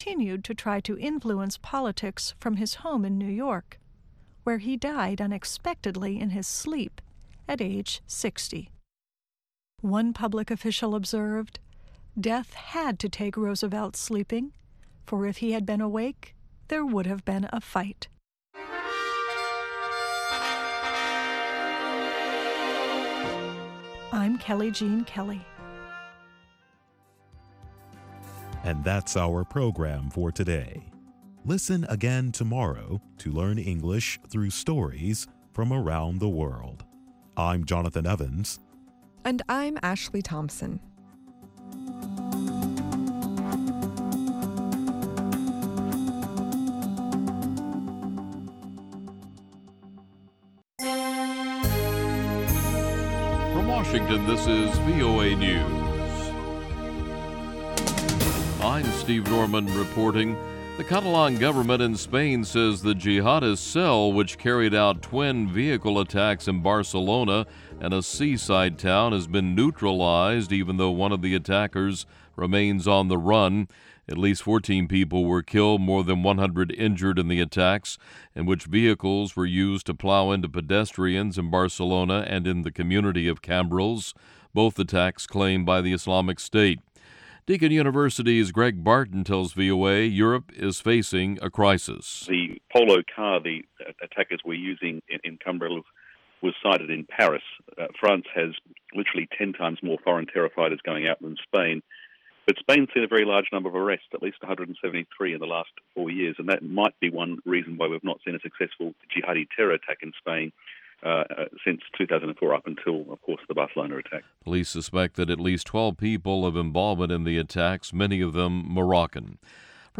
continued to try to influence politics from his home in New York, where he died unexpectedly in his sleep at age 60. One public official observed, "Death had to take Roosevelt sleeping, for if he had been awake, there would have been a fight." I'm Kelly Jean Kelly. And that's our program for today. Listen again tomorrow to learn English through stories from around the world. I'm Jonathan Evans. And I'm Ashley Thompson. From Washington, this is VOA News. I'm Steve Norman reporting. The Catalan government in Spain says the jihadist cell, which carried out twin vehicle attacks in Barcelona and a seaside town, has been neutralized, even though one of the attackers remains on the run. At least 14 people were killed, more than 100 injured in the attacks, in which vehicles were used to plow into pedestrians in Barcelona and in the community of Cambrils, both attacks claimed by the Islamic State. Deakin University's Greg Barton tells VOA Europe is facing a crisis. The Polo car the attackers were using in Cambrils was sighted in Paris. France has literally 10 times more foreign terror fighters going out than Spain. But Spain's seen a very large number of arrests, at least 173 in the last 4 years, and that might be one reason why we've not seen a successful jihadi terror attack in Spain since 2004, up until, of course, the Barcelona attack. Police suspect that at least 12 people have involvement in the attacks, many of them Moroccan.